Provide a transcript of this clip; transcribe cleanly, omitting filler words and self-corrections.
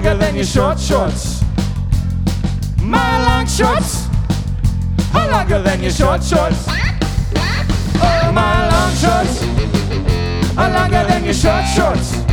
longer than your short shorts. My long shorts are longer than your short shorts. Oh, my long shorts are longer than your short shorts.